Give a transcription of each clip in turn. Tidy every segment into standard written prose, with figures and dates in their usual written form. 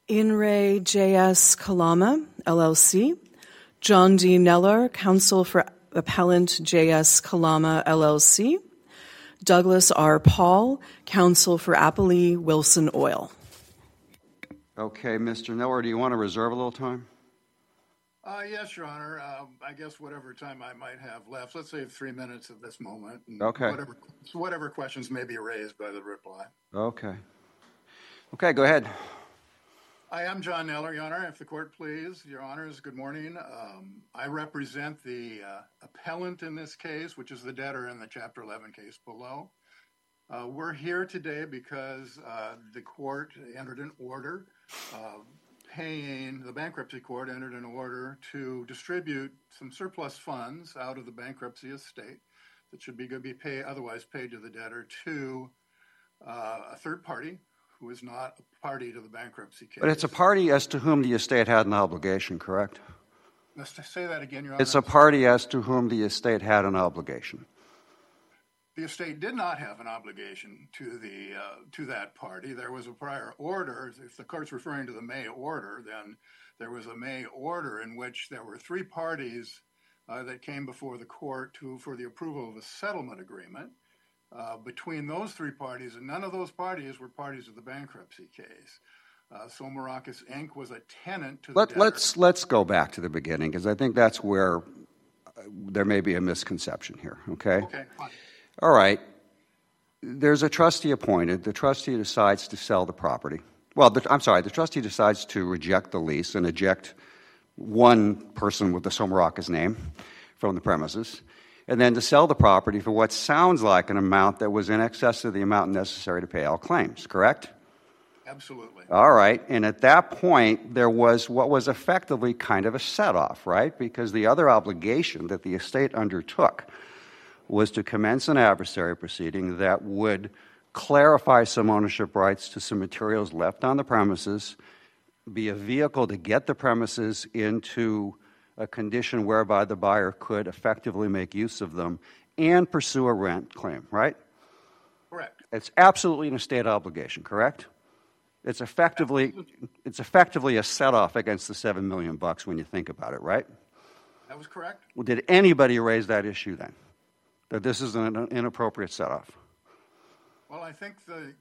In re J.S. Kalama, LLC. John D. Neller, Counsel for Appellant J.S. Kalama, LLC. Douglas R. Paul, Counsel for Appellee Wilson Oil. Okay, Mr. Neller, do you want to reserve a little time? Yes, Your Honor. I guess whatever time I might have left. Let's say 3 minutes at this moment. And okay. Whatever questions may be raised by the reply. Okay. Okay, go ahead. I am John Neller, Your Honor. If the court please, Your Honors, good morning. I represent the appellant in this case, which is the debtor in the Chapter 11 case below. We're here today because the court entered an order the bankruptcy court entered an order to distribute some surplus funds out of the bankruptcy estate that should be otherwise paid to the debtor to a third party who is not a party to the bankruptcy case. But it's a party as to whom the estate had an obligation, correct? Let's say that again, Your Honor. It's a party as to whom the estate had an obligation. The estate did not have an obligation to that party. There was a prior order. If the court's referring to the May order, then there was a May order in which there were three parties that came before the court for the approval of a settlement agreement between those three parties, and none of those parties were parties of the bankruptcy case. Somarakis Inc. was a tenant to the debtor. Let's go back to the beginning, because I think that's where there may be a misconception here, okay? Okay, fine. All right. There's a trustee appointed. The trustee decides to sell the property. Well, the trustee decides to reject the lease and eject one person with the Somarakis name from the premises, and then to sell the property for what sounds like an amount that was in excess of the amount necessary to pay all claims, correct? Absolutely. All right. And at that point, there was what was effectively kind of a set-off, right? Because the other obligation that the estate undertook was to commence an adversary proceeding that would clarify some ownership rights to some materials left on the premises, be a vehicle to get the premises into a condition whereby the buyer could effectively make use of them, and pursue a rent claim, right? Correct. It's absolutely an estate obligation, correct? It's effectively a set-off against the $7 million when you think about it, right? That was correct. Well, did anybody raise that issue then? That this is an inappropriate set-off? Well, I think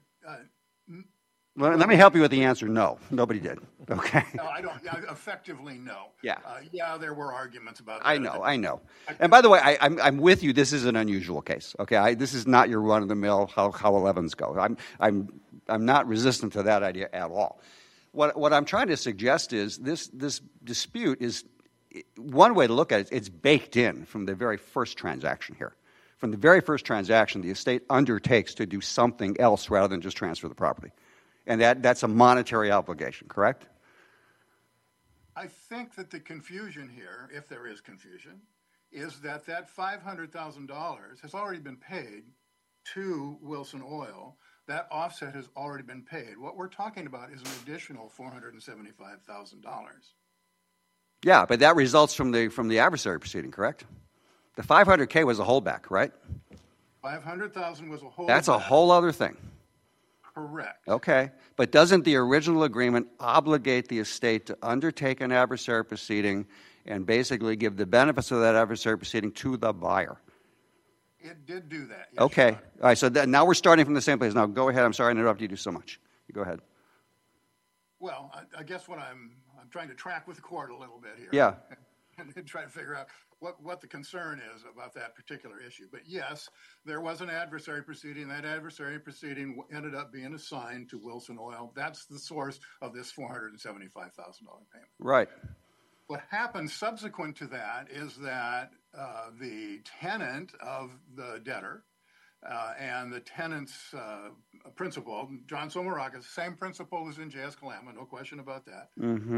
let me help you with the answer. No, nobody did. Okay. No, I don't. Effectively, no. Yeah. There were arguments about that. I know. And by the way, I'm with you. This is an unusual case. Okay. This is not your run-of-the-mill how 11s go. I'm not resistant to that idea at all. What I'm trying to suggest is this dispute is one way to look at it. It's baked in from the very first transaction here. From the very first transaction, the estate undertakes to do something else rather than just transfer the property. And that's a monetary obligation, correct? I think that the confusion here, if there is confusion, is that $500,000 has already been paid to Wilson Oil. That offset has already been paid. What we're talking about is an additional $475,000. Yeah, but that results from the adversary proceeding, correct? The $500K was a holdback, right? $500,000 was a holdback. That's a whole other thing. Correct. Okay, but doesn't the original agreement obligate the estate to undertake an adversary proceeding and basically give the benefits of that adversary proceeding to the buyer? It did do that. Yes, okay. All right, so now we're starting from the same place. Now, go ahead. I'm sorry to interrupt you so much. You go ahead. Well, I guess what I'm trying to track with the court a little bit here. Yeah. And try to figure out what the concern is about that particular issue. But yes, there was an adversary proceeding. That adversary proceeding ended up being assigned to Wilson Oil. That's the source of this $475,000 payment. Right. What happened subsequent to that is that the tenant of the debtor and the tenant's principal, John Somarakis, same principal as in J.S. Kalama, no question about that,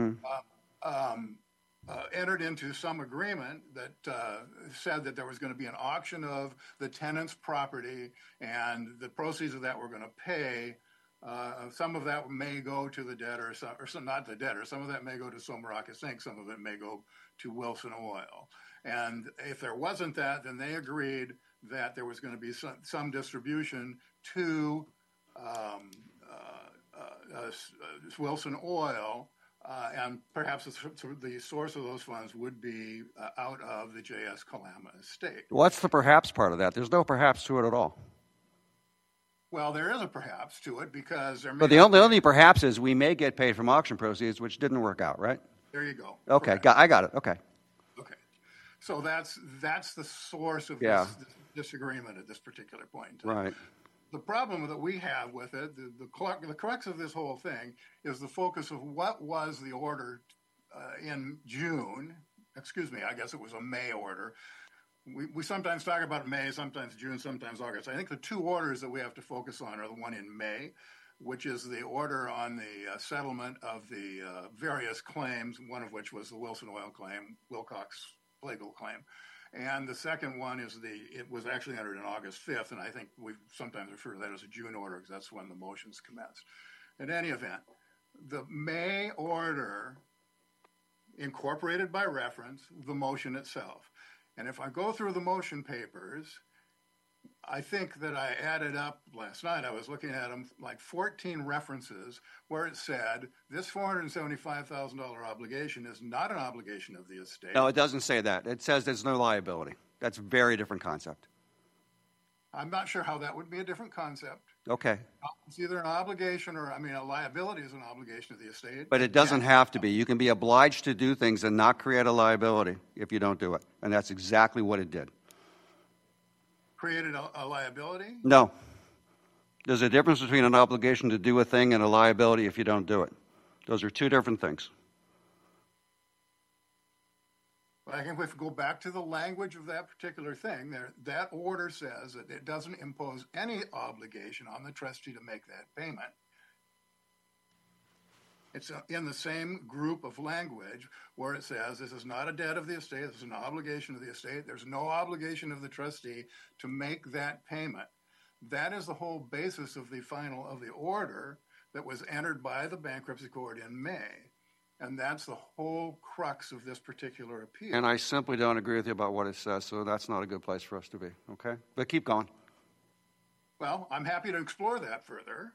entered into some agreement that said that there was going to be an auction of the tenant's property, and the proceeds of that were going to pay. Some of that may go to the debtor, or not the debtor. Some of that may go to Somarakis Inc. Some of it may go to Wilson Oil. And if there wasn't that, then they agreed that there was going to be some distribution to Wilson Oil, and perhaps the source of those funds would be out of the J.S. Kalama estate. What's the perhaps part of that? There's no perhaps to it at all. Well, there is a perhaps to it because there may But the only perhaps is we may get paid from auction proceeds, which didn't work out, right? There you go. Okay, I got it. Okay. Okay. So that's the source of this disagreement at this particular point in time. Right. The problem that we have with it, the crux of this whole thing, is the focus of what was the order in June. Excuse me, I guess it was a May order. We sometimes talk about May, sometimes June, sometimes August. I think the two orders that we have to focus on are the one in May, which is the order on the settlement of the various claims, one of which was the Wilson Oil claim, Wilcox-Flagle claim. And the second one is it was actually entered on August 5th, and I think we sometimes refer to that as a June order because that's when the motions commenced. In any event, the May order incorporated by reference the motion itself. And if I go through the motion papers, I think that I added up last night, I was looking at them, like 14 references where it said this $475,000 obligation is not an obligation of the estate. No, it doesn't say that. It says there's no liability. That's a very different concept. I'm not sure how that would be a different concept. Okay. It's either an obligation or, a liability is an obligation of the estate. But it doesn't have to be. You can be obliged to do things and not create a liability if you don't do it. And that's exactly what it did. Created a liability? No. There's a difference between an obligation to do a thing and a liability if you don't do it. Those are two different things. I think if we go back to the language of that particular thing, that order says that it doesn't impose any obligation on the trustee to make that payment. It's in the same group of language where it says this is not a debt of the estate, this is an obligation of the estate. There's no obligation of the trustee to make that payment. That is the whole basis of the order that was entered by the bankruptcy court in May. And that's the whole crux of this particular appeal. And I simply don't agree with you about what it says, so that's not a good place for us to be, okay? But keep going. Well, I'm happy to explore that further.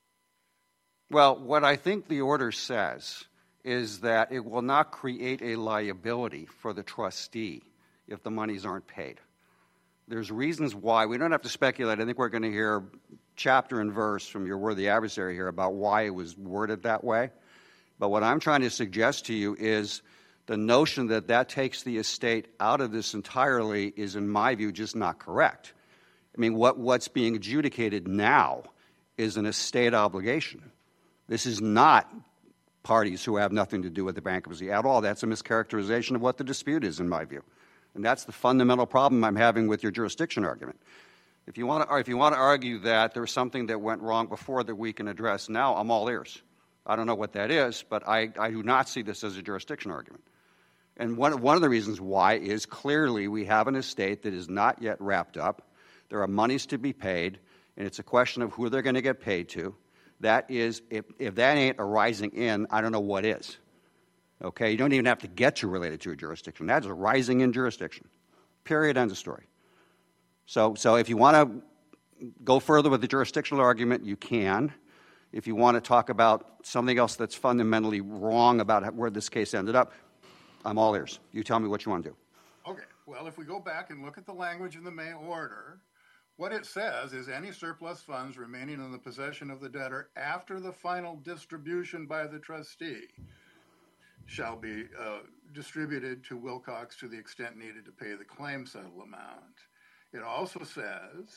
Well, what I think the order says is that it will not create a liability for the trustee if the monies aren't paid. There's reasons why. We don't have to speculate. I think we're going to hear chapter and verse from your worthy adversary here about why it was worded that way. But what I'm trying to suggest to you is the notion that that takes the estate out of this entirely is, in my view, just not correct. I mean, what's being adjudicated now is an estate obligation. This is not parties who have nothing to do with the bankruptcy at all. That's a mischaracterization of what the dispute is, in my view. And that's the fundamental problem I'm having with your jurisdiction argument. If you want to argue that there's something that went wrong before that we can address now, I'm all ears. I don't know what that is, but I do not see this as a jurisdiction argument. And one of the reasons why is clearly we have an estate that is not yet wrapped up. There are monies to be paid, and it's a question of who they're going to get paid to. That is, if that ain't arising in, I don't know what is. Okay? You don't even have to get to related to a jurisdiction. That's a rising in jurisdiction. Period. End of story. So if you want to go further with the jurisdictional argument, you can. If you want to talk about something else that's fundamentally wrong about where this case ended up, I'm all ears. You tell me what you want to do. Okay. Well, if we go back and look at the language in the May order, what it says is any surplus funds remaining in the possession of the debtor after the final distribution by the trustee shall be distributed to Wilcox to the extent needed to pay the claim settle amount. It also says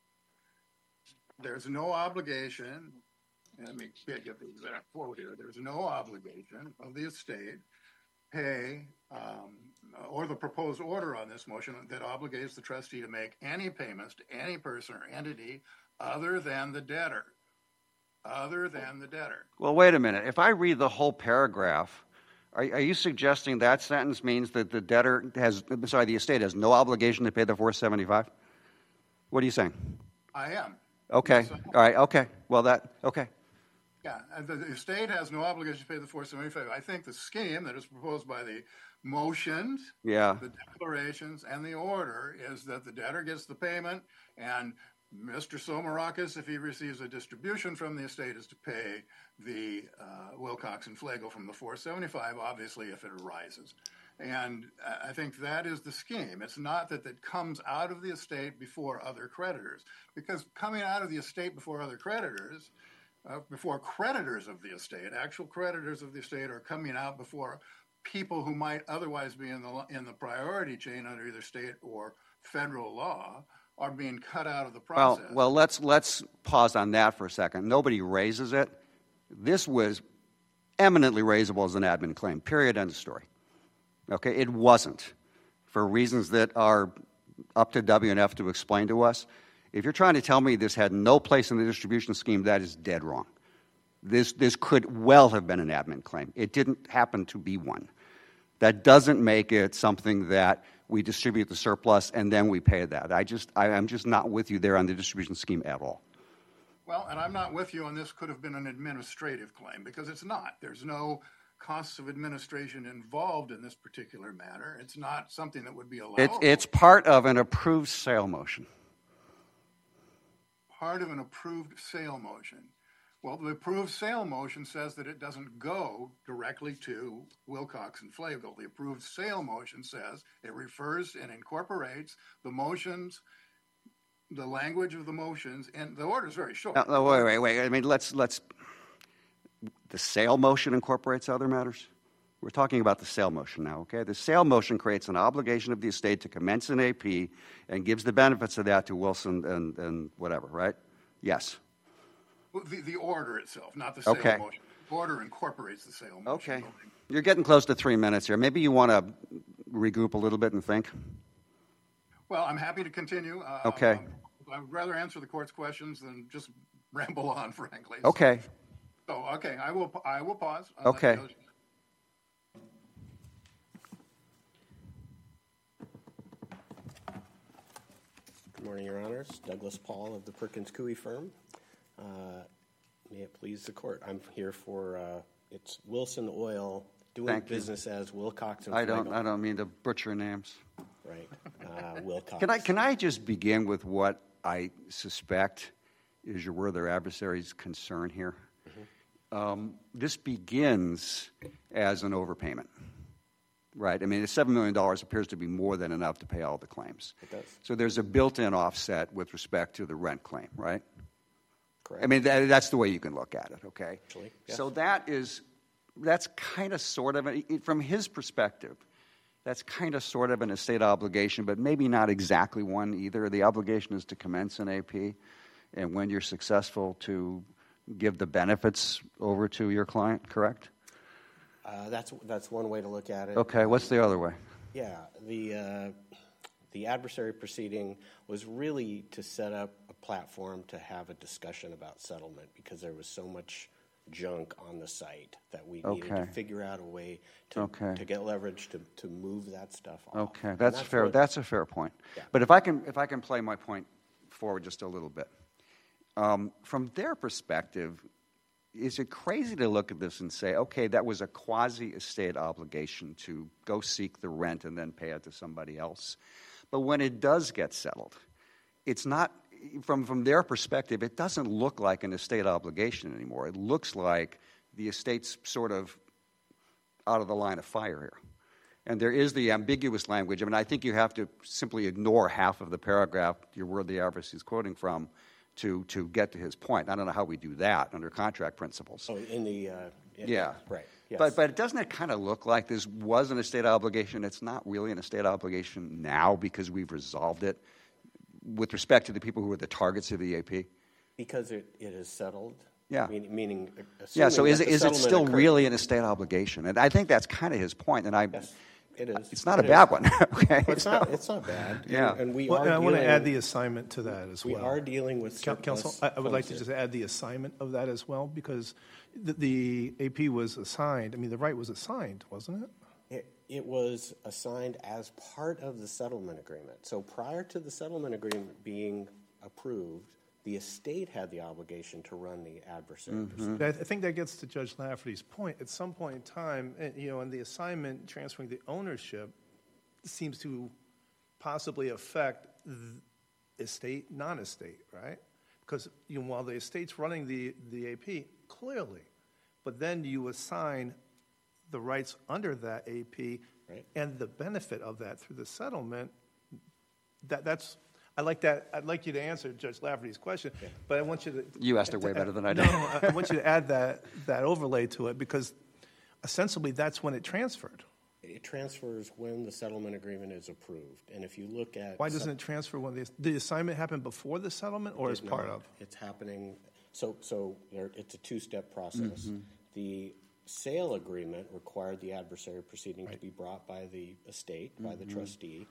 there's no obligation. Let me get the exact quote here. There's no obligation of the estate pay or the proposed order on this motion that obligates the trustee to make any payments to any person or entity other than the debtor. Other than the debtor. Well, wait a minute. If I read the whole paragraph, are you suggesting that sentence means that the estate has no obligation to pay the $475? What are you saying? I am. Okay. Yes, all right. Okay. Well, okay. Yeah, and the estate has no obligation to pay the $475. I think the scheme that is proposed by the motions, the declarations, and the order is that the debtor gets the payment, and Mr. Somarakis, if he receives a distribution from the estate, is to pay the Wilcox and Flegel from the 475, obviously, if it arises. And I think that is the scheme. It's not that it comes out of the estate before other creditors, because coming out of the estate before other creditors, before creditors of the estate, actual creditors of the estate are coming out before people who might otherwise be in the priority chain under either state or federal law are being cut out of the process. Well, let's pause on that for a second. Nobody raises it. This was eminently raisable as an admin claim, period, end of story. Okay, it wasn't, for reasons that are up to W&F to explain to us. If you're trying to tell me this had no place in the distribution scheme, that is dead wrong. This could well have been an admin claim. It didn't happen to be one. That doesn't make it something that we distribute the surplus and then we pay that. I'm just not with you there on the distribution scheme at all. Well, and I'm not with you on this could have been an administrative claim, because it's not. There's no costs of administration involved in this particular matter. It's not something that would be allowable. It's part of an approved sale motion. Part of an approved sale motion. Well, the approved sale motion says that it doesn't go directly to Wilcox and Flegel. The approved sale motion says it refers and incorporates the motions, the language of the motions, and the order is very short. No, wait. I mean, let's. The sale motion incorporates other matters? We're talking about the sale motion now, okay? The sale motion creates an obligation of the estate to commence an AP and gives the benefits of that to Wilson and whatever, right? Yes. The order itself, not the sale motion. The order incorporates the sale motion. Okay. You're getting close to 3 minutes here. Maybe you want to regroup a little bit and think? Well, I'm happy to continue. Okay. I would rather answer the court's questions than just ramble on, frankly. Okay. So, okay, I will pause. Okay. Good morning, Your Honors. Douglas Paul of the Perkins Coie firm. May it please the court. I'm here for it's Wilson Oil doing business as Wilcox and Flegel. I don't mean to butcher names. Right. Wilcox. Can I just begin with what I suspect is your other adversary's concern here? This begins as an overpayment, right? I mean, the $7 million appears to be more than enough to pay all the claims. It does. So there's a built-in offset with respect to the rent claim, right? Correct. I mean, that's the way you can look at it, okay? Actually, yes. So that's kind of sort of, from his perspective, that's kind of sort of an estate obligation, but maybe not exactly one either. The obligation is to commence an AP, and when you're successful to give the benefits over to your client, correct? That's one way to look at it. Okay, what's the other way? Yeah, the adversary proceeding was really to set up a platform to have a discussion about settlement, because there was so much junk on the site that we needed to figure out a way to get leverage to move that stuff off. Okay, that's fair. That's a fair point. Yeah. But if I can play my point forward just a little bit. From their perspective, is it crazy to look at this and say, okay, that was a quasi-estate obligation to go seek the rent and then pay it to somebody else? But when it does get settled, it's not, from their perspective, it doesn't look like an estate obligation anymore. It looks like the estate's sort of out of the line of fire here. And there is the ambiguous language. I mean, I think you have to simply ignore half of the paragraph your worthy adversary is quoting from to get to his point. I don't know how we do that under contract principles. Oh, in the yeah, right. Yes. But doesn't it kind of look like this was an estate obligation? It's not really an estate obligation now because we've resolved it with respect to the people who are the targets of the AP. Because it is settled. Yeah. Meaning. Yeah. So is it still really an estate obligation? And I think that's kind of his point. And Yes. It is. It's not a bad one. Okay. It's not bad. Yeah. And we Well, are. I want to add the assignment to that as well. We are dealing with surplus. Counsel, I would like to just add the assignment of that as well, because the AP was assigned. I mean, the right was assigned, wasn't it? It was assigned as part of the settlement agreement. So prior to the settlement agreement being approved, the estate had the obligation to run the adversary proceeding. I think that gets to Judge Lafferty's point. At some point in time, and the assignment transferring the ownership seems to possibly affect estate, non-estate, right? Because while the estate's running the AP, clearly, but then you assign the rights under that AP and the benefit of that through the settlement. That's I like that. I'd like you to answer Judge Lafferty's question, but I want you to. You asked it way better than I did. No, I want you to add that overlay to it because ostensibly that's when it transferred. It transfers when the settlement agreement is approved. And if you look at... Why doesn't it transfer when the assignment happen before the settlement or as part of? It's happening... So it's a two-step process. The sale agreement required the adversary proceeding to be brought by the estate, by the trustee.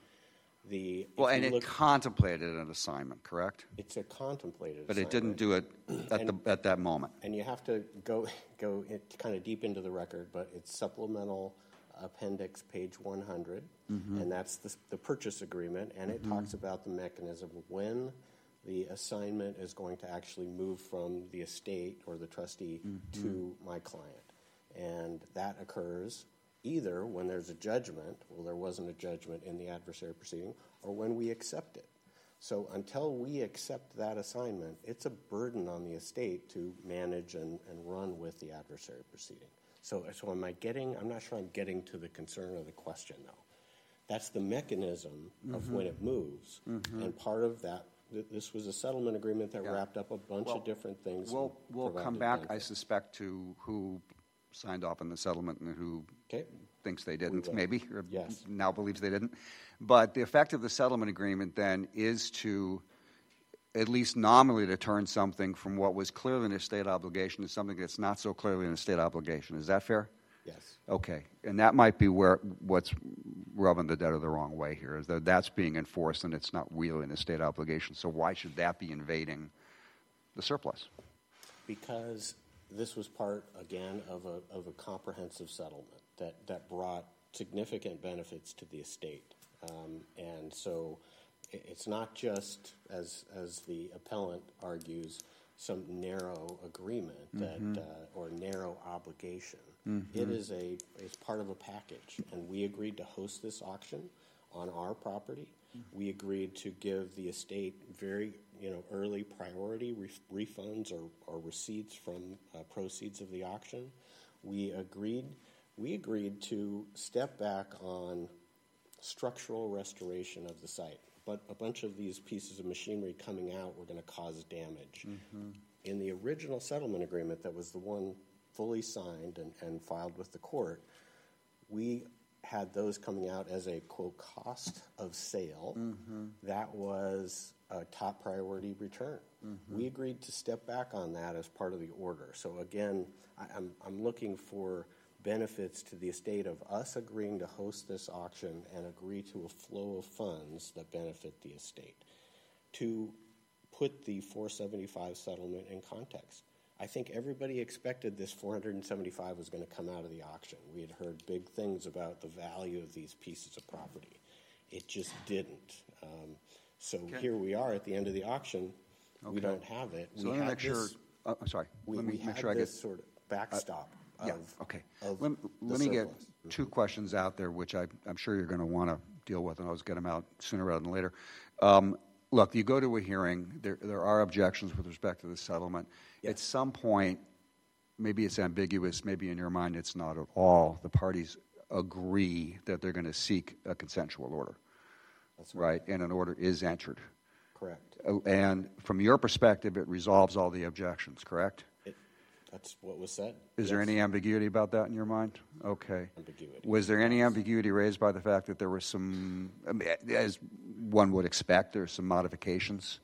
And it contemplated an assignment, correct? It's a contemplated but assignment. It didn't do it at that moment. And you have to go kind of deep into the record, but it's supplemental appendix page 100, and that's the purchase agreement, and it talks about the mechanism when the assignment is going to actually move from the estate or the trustee to my client. And that occurs either when there's a judgment, well, there wasn't a judgment in the adversary proceeding, or when we accept it. So until we accept that assignment, it's a burden on the estate to manage and run with the adversary proceeding. So I'm not sure I'm getting to the concern of the question, though. That's the mechanism of when it moves. And part of that, this was a settlement agreement that wrapped up a bunch of different things. We'll come back, I suspect, to who signed off on the settlement and who thinks they didn't, maybe, or now believes they didn't. But the effect of the settlement agreement, then, is to at least nominally to turn something from what was clearly an estate obligation to something that's not so clearly an estate obligation. Is that fair? Yes. Okay. And that might be what's rubbing the debtor the wrong way here, is that that's being enforced and it's not really an estate obligation. So why should that be invading the surplus? Because this was part, again, of a comprehensive settlement that brought significant benefits to the estate. And so it's not just, as the appellant argues, some narrow agreement or narrow obligation. It is it's part of a package, and we agreed to host this auction on our property. We agreed to give the estate very early priority refunds or receipts from proceeds of the auction. We agreed to step back on structural restoration of the site. But a bunch of these pieces of machinery coming out were going to cause damage. In the original settlement agreement that was the one fully signed and filed with the court, we had those coming out as a, quote, cost of sale. That was a top priority return. We agreed to step back on that as part of the order. So again, I'm looking for benefits to the estate of us agreeing to host this auction and agree to a flow of funds that benefit the estate. To put the 475 settlement in context, I think everybody expected this 475 was going to come out of the auction. We had heard big things about the value of these pieces of property. It just didn't. Here we are at the end of the auction. We don't have it. So let me make sure. I'm sorry. Let me make sure I get sort of backstop. Let me get two questions out there, which I'm sure you're going to want to deal with, and I'll just get them out sooner rather than later. Look, you go to a hearing. There are objections with respect to the settlement. At some point, maybe it's ambiguous. Maybe in your mind it's not at all. The parties agree that they're going to seek a consensual order. That's right. And an order is entered. Correct. And from your perspective, it resolves all the objections, correct? That's what was said. Is there any ambiguity about that in your mind? Okay. Ambiguity. Was there any ambiguity raised by the fact that there were some, as one would expect, there's some modifications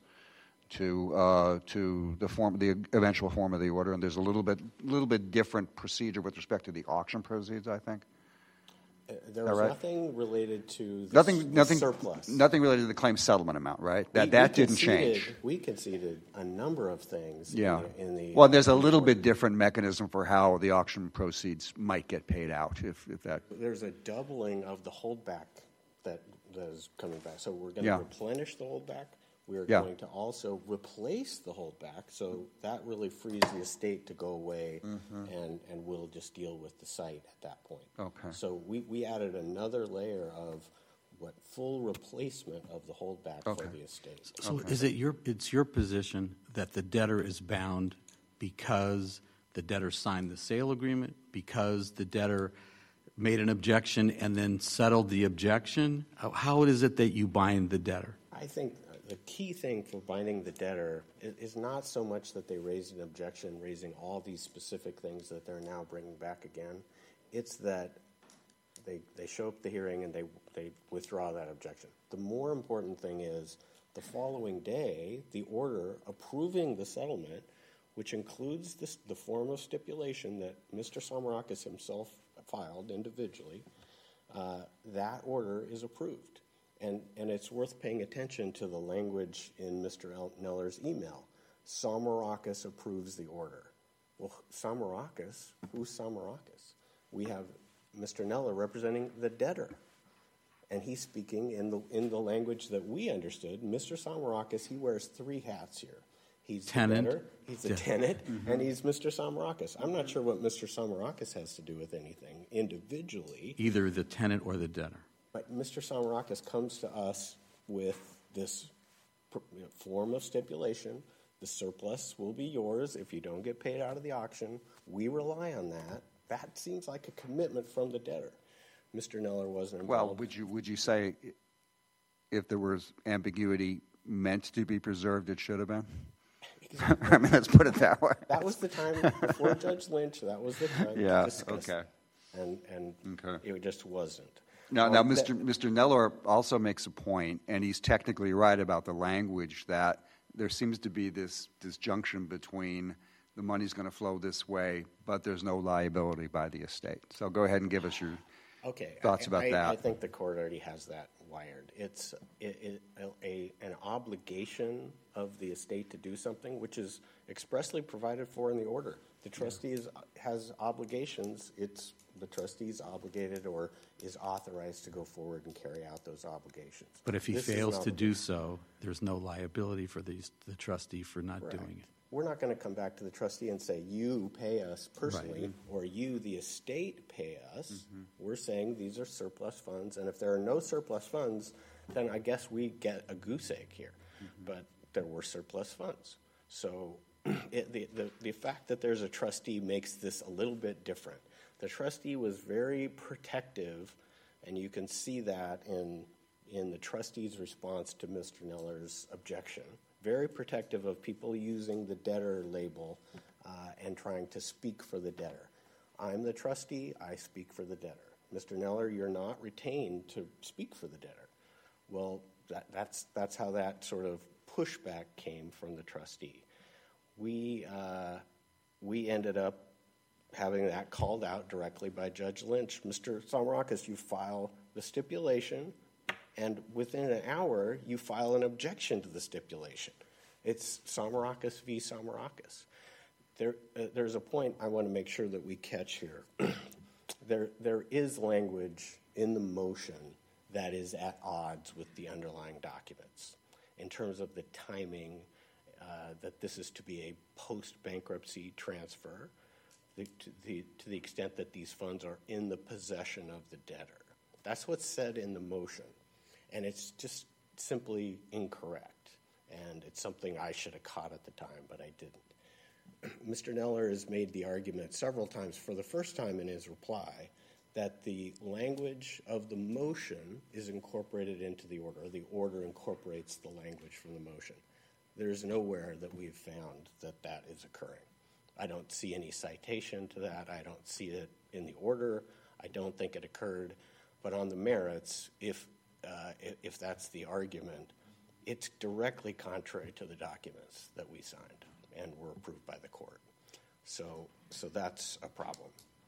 to the eventual form of the order, and there's a little bit different procedure with respect to the auction proceeds, I think? There was nothing related to the surplus. Nothing related to the claim settlement amount, right? That didn't change. We conceded a number of things. In the well, there's a little bit different mechanism for how the auction proceeds might get paid out. If that there's a doubling of the holdback that is coming back. So we're going to replenish the holdback. We're going to also replace the holdback, so that really frees the estate to go away, and we'll just deal with the site at that point. Okay. So we added another layer of full replacement of the holdback for the estate. So is it it's your position that the debtor is bound because the debtor signed the sale agreement, because the debtor made an objection and then settled the objection? How is it that you bind the debtor? I think the key thing for binding the debtor is not so much that they raised an objection, raising all these specific things that they're now bringing back again. It's that they show up at the hearing and they withdraw that objection. The more important thing is the following day, the order approving the settlement, which includes the form of stipulation that Mr. Samarakis himself filed individually, that order is approved. And it's worth paying attention to the language in Mr. Neller's email. Samarakis approves the order. Well, Samarakis, who's Samarakis? We have Mr. Neller representing the debtor. And he's speaking in the language that we understood. Mr. Samarakis, he wears three hats here. He's tenant. The debtor, he's the tenant, and he's Mr. Samarakis. I'm not sure what Mr. Samarakis has to do with anything individually. Either the tenant or the debtor. But Mr. Samarakis comes to us with this form of stipulation. The surplus will be yours if you don't get paid out of the auction. We rely on that. That seems like a commitment from the debtor. Mr. Neller wasn't involved. Well, would you say if there was ambiguity meant to be preserved, it should have been? Exactly. I mean, let's put it that way. That was the time before Judge Lynch. That was the time to discuss it. And it just wasn't. Now, Mr. Neller also makes a point, and he's technically right about the language, that there seems to be this disjunction between the money's going to flow this way, but there's no liability by the estate. So go ahead and give us your thoughts about that. I think the court already has that wired. It's an obligation of the estate to do something, which is expressly provided for in the order. The trustee has obligations. The trustee is obligated or is authorized to go forward and carry out those obligations. But if he fails to do so, there's no liability for the trustee for not doing it. We're not going to come back to the trustee and say, you pay us personally, or you, the estate, pay us. Mm-hmm. We're saying these are surplus funds, and if there are no surplus funds, then I guess we get a goose egg here. Mm-hmm. But there were surplus funds. So the fact that there's a trustee makes this a little bit different. The trustee was very protective, and you can see that in the trustee's response to Mr. Neller's objection. Very protective of people using the debtor label and trying to speak for the debtor. I'm the trustee, I speak for the debtor. Mr. Neller, you're not retained to speak for the debtor. Well, that's how that sort of pushback came from the trustee. We ended up having that called out directly by Judge Lynch. Mr. Samarakis, you file the stipulation, and within an hour, you file an objection to the stipulation. It's Samarakis v. Samarakis. There's a point I want to make sure that we catch here. There is language in the motion that is at odds with the underlying documents in terms of the timing, that this is to be a post-bankruptcy transfer to the extent that these funds are in the possession of the debtor. That's what's said in the motion. And it's just simply incorrect. And it's something I should have caught at the time, but I didn't. Mr. Neller has made the argument several times, for the first time in his reply, that the language of the motion is incorporated into the order. The order incorporates the language from the motion. There's nowhere that we've found that is occurring. I don't see any citation to that. I don't see it in the order. I don't think it occurred. But on the merits, if that's the argument, it's directly contrary to the documents that we signed and were approved by the court. So that's a problem.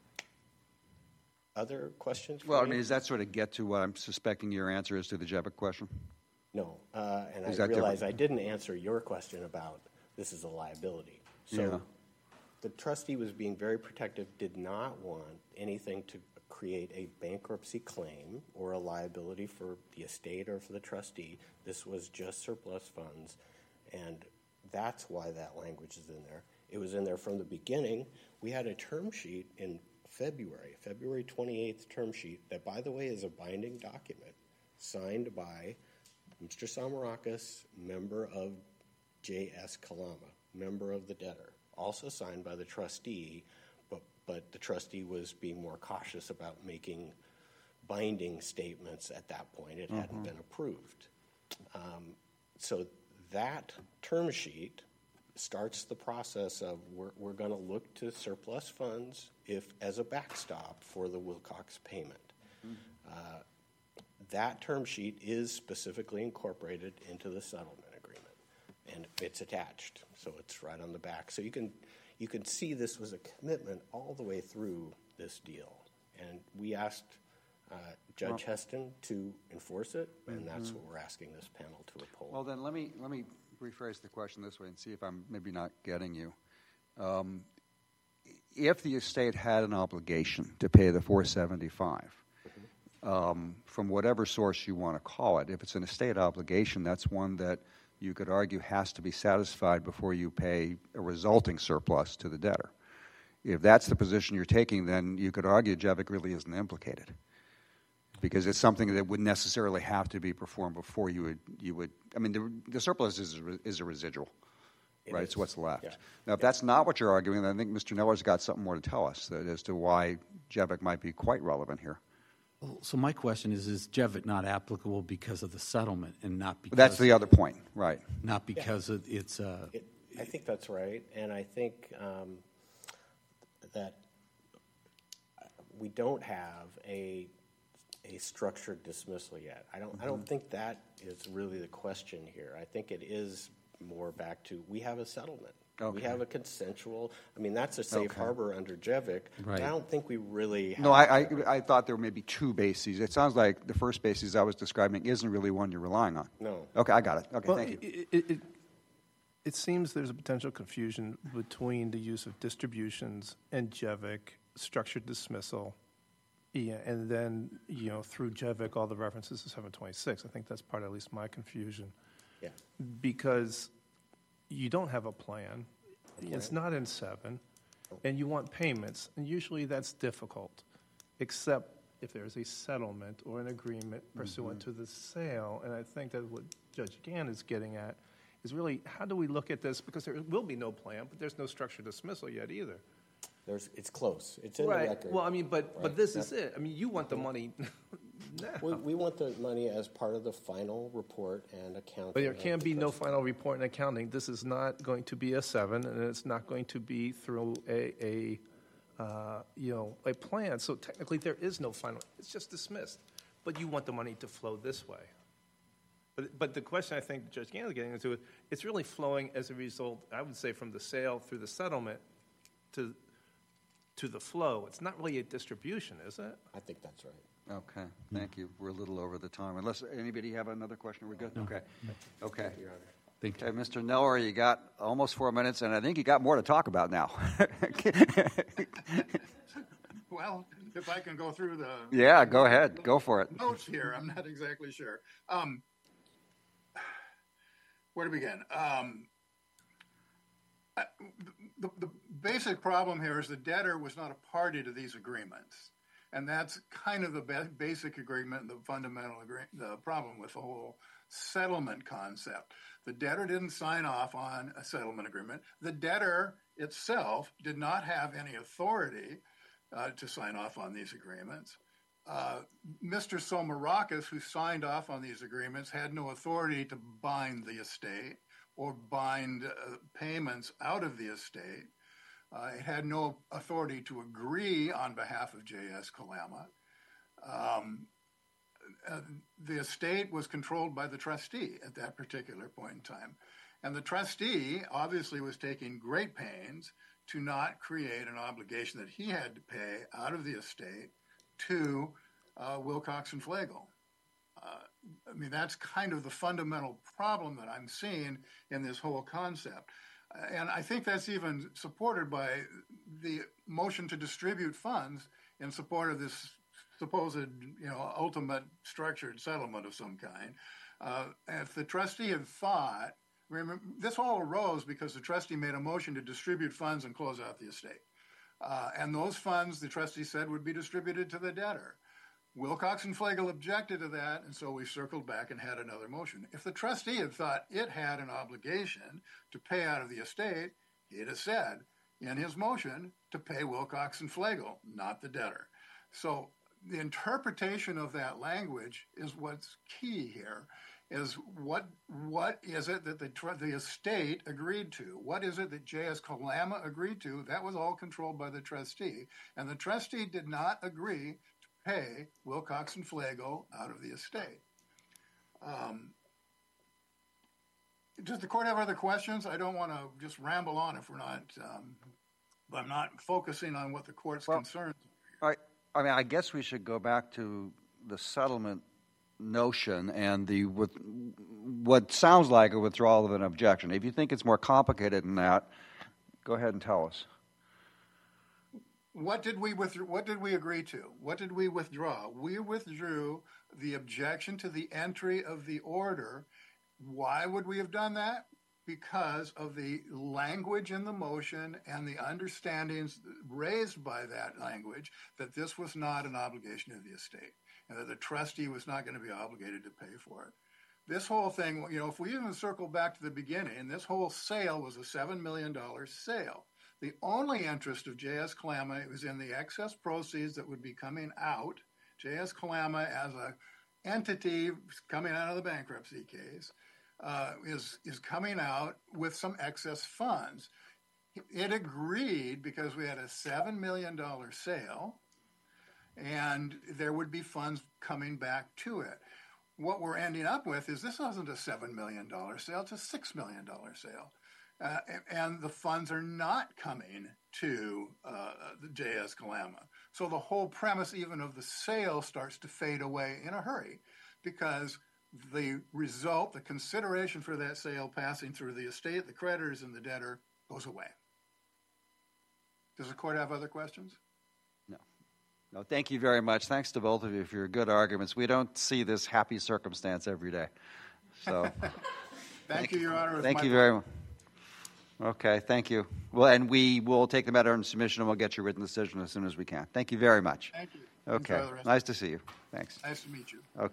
Other questions? Well, I mean, does that sort of get to what I'm suspecting your answer is to the Jebic question? No, and I realize I didn't answer your question about this is a liability. So the trustee was being very protective, did not want anything to create a bankruptcy claim or a liability for the estate or for the trustee. This was just surplus funds, and that's why that language is in there. It was in there from the beginning. We had a term sheet in February 28th term sheet that, by the way, is a binding document. signed by Mr. Samarakis, member of J.S. Kalama, member of the debtor, also signed by the trustee, but the trustee was being more cautious about making binding statements at that point. It hadn't been approved. So that term sheet starts the process of we're going to look to surplus funds as a backstop for the Wilcox payment. That term sheet is specifically incorporated into the settlement agreement, and it's attached, so it's right on the back. So you can see this was a commitment all the way through this deal, and we asked Judge Heston to enforce it, and that's what we're asking this panel to uphold. Well, then let me rephrase the question this way and see if I'm maybe not getting you. If the estate had an obligation to pay the $475, from whatever source you want to call it, if it's an estate obligation, that's one that you could argue has to be satisfied before you pay a resulting surplus to the debtor. If that's the position you're taking, then you could argue Jevic really isn't implicated, because it's something that wouldn't necessarily have to be performed before you would. I mean, the surplus is a residual, right? It's what's left. Yeah. Now, if that's not what you're arguing, then I think Mr. Neller's got something more to tell us as to why Jevic might be quite relevant here. Well, so my question is Jevic not applicable because of the settlement and not because... That's the other point, right. Not because it's... I think that's right, and I think that we don't have a structured dismissal yet. I don't think that is really the question here. I think it is more back to we have a settlement. Okay. We have a consensual. I mean, that's a safe harbor under Jevic. Right. I don't think we really have. No, I thought there were maybe two bases. It sounds like the first basis I was describing isn't really one you're relying on. No. Okay, I got it. Okay, well, thank you. It seems there's a potential confusion between the use of distributions and Jevic, structured dismissal, and then, through Jevic, all the references to 726. I think that's part of at least my confusion. Yeah. Because you don't have a plan. It's not in 7, and you want payments, and usually that's difficult, except if there's a settlement or an agreement pursuant to the sale. And I think that what Judge Gann is getting at is really how do we look at this, because there will be no plan, but there's no structured dismissal yet either. It's close. It's in the record. Well, I mean, but this is it. I mean, you want the money now. We want the money as part of the final report and accounting. But there can be no final report and accounting. This is not going to be a 7, and it's not going to be through a plan. So technically, there is no final. It's just dismissed. But you want the money to flow this way. But the question I think Judge Gann is getting into is, it's really flowing as a result, I would say, from the sale through the settlement to the flow. It's not really a distribution, is it? I think that's right. Okay, thank you. We're a little over the time. Unless anybody have another question, we're good? No. Okay. Thank you, Your Honor. Thank you. Okay, Mr. Neller, you got almost 4 minutes, and I think you got more to talk about now. Well, if I can go through the... Yeah, go ahead. Go for it. Notes here, I'm not exactly sure. Where to begin? The basic problem here is the debtor was not a party to these agreements. And that's kind of the basic agreement, the fundamental the problem with the whole settlement concept. The debtor didn't sign off on a settlement agreement. The debtor itself did not have any authority to sign off on these agreements. Mr. Somarakis, who signed off on these agreements, had no authority to bind the estate or bind payments out of the estate. It had no authority to agree on behalf of J.S. Kalama. The estate was controlled by the trustee at that particular point in time. And the trustee obviously was taking great pains to not create an obligation that he had to pay out of the estate to Wilcox and Flagle. I mean, that's kind of the fundamental problem that I'm seeing in this whole concept. And I think that's even supported by the motion to distribute funds in support of this supposed, ultimate structured settlement of some kind. If the trustee had thought, remember, this all arose because the trustee made a motion to distribute funds and close out the estate. And those funds, the trustee said, would be distributed to the debtor. Wilcox and Flegel objected to that, and so we circled back and had another motion. If the trustee had thought it had an obligation to pay out of the estate, he'd have said in his motion to pay Wilcox and Flegel, not the debtor. So the interpretation of that language is what's key here, is what is it that the estate agreed to? What is it that J.S. Kalama agreed to? That was all controlled by the trustee, and the trustee did not agree to pay Wilcox and Flegel out of the estate. Does the court have other questions? I don't want to just ramble on if we're not, I'm not focusing on what the court's concerns are. I mean, I guess we should go back to the settlement notion and what sounds like a withdrawal of an objection. If you think it's more complicated than that, go ahead and tell us. What did we agree to? What did we withdraw? We withdrew the objection to the entry of the order. Why would we have done that? Because of the language in the motion and the understandings raised by that language that this was not an obligation of the estate and that the trustee was not going to be obligated to pay for it. This whole thing, if we even circle back to the beginning, this whole sale was a $7 million sale. The only interest of J.S. Kalama was in the excess proceeds that would be coming out. J.S. Kalama, as an entity coming out of the bankruptcy case, is coming out with some excess funds. It agreed because we had a $7 million sale, and there would be funds coming back to it. What we're ending up with is this wasn't a $7 million sale, it's a $6 million sale. And the funds are not coming to the J.S. Kalama. So the whole premise even of the sale starts to fade away in a hurry because the result, the consideration for that sale passing through the estate, the creditors, and the debtor goes away. Does the court have other questions? No, thank you very much. Thanks to both of you for your good arguments. We don't see this happy circumstance every day. So, thank you, Your Honor. Thank you very much. Okay, thank you. Well, and we will take the matter into submission and we'll get your written decision as soon as we can. Thank you very much. Thank you. Okay, nice to see you. Thanks. Nice to meet you. Okay.